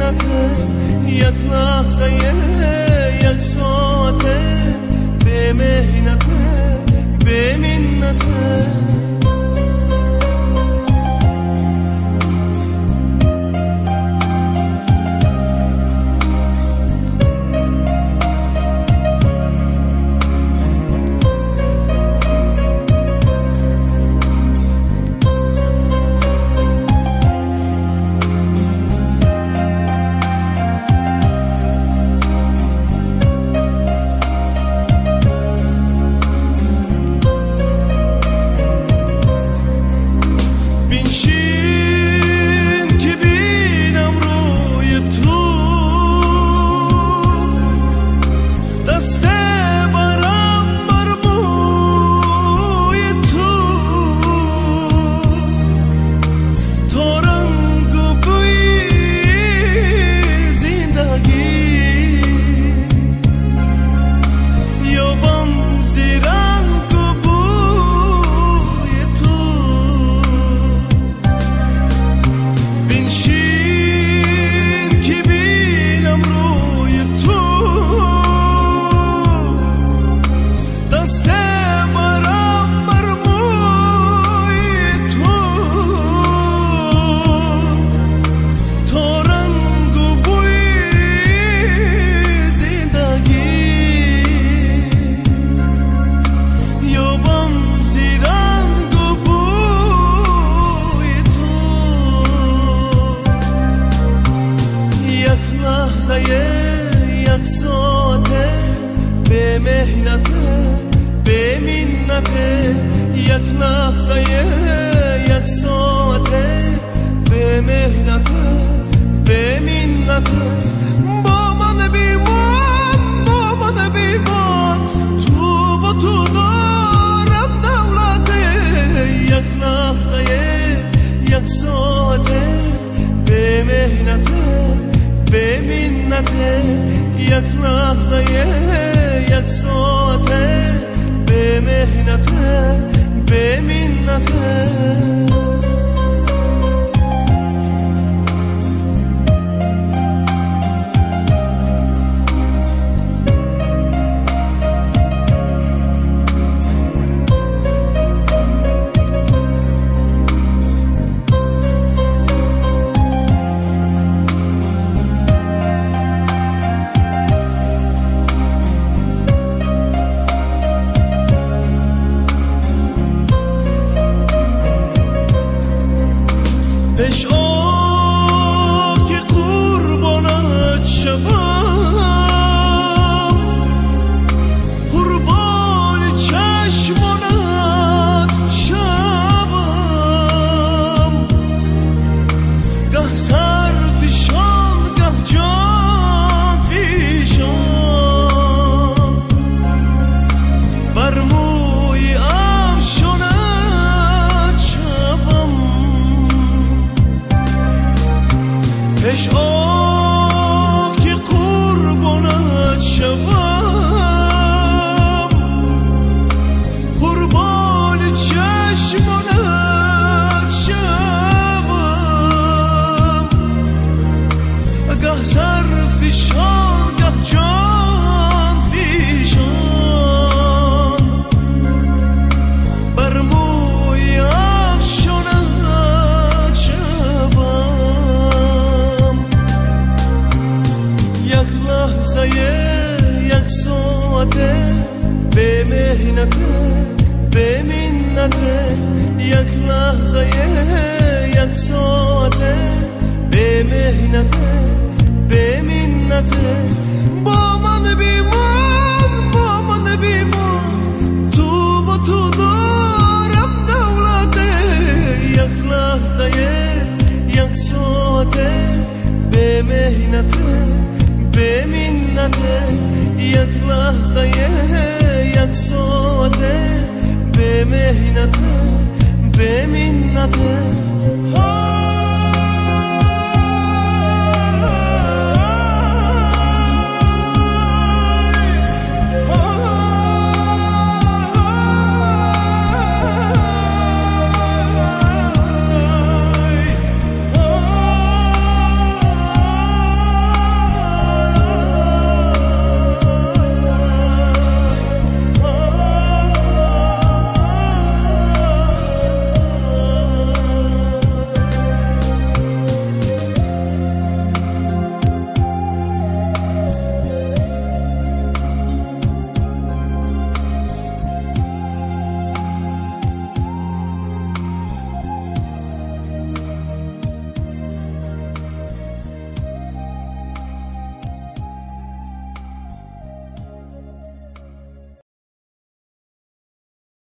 منته، یک لحظه یک ساعته، به مهنته به منته. یک ساعته به مهنته به منته، یک لحظه یک ساعته به مهنته به منته. با من بیمان با من بیمان، تو با تو دارم دولته، یک لحظه یک ساعته به مهنته به منته، یک لحظه یک ساعته به مهنته به منته. پیش آ که قربانت شوم، قربان چشمانت شوم، گه سر فشان گه جان فشان، بر موی افشانت شوم. پیش آ که قربانت شوم، قربان چشمانت شوم، گه سر فشان گه جان فشان، بر موی افشانت شوم. یک لحظه یک ساعته به مهنته به منته، یک لحظه یک ساعته به مهنته به منته. با من بیمان با من بیمان، تو با تو دارم دولته، یک لحظه یک ساعته به مهنته به منته، یک لحظه یک ساعته به مهنته به منته.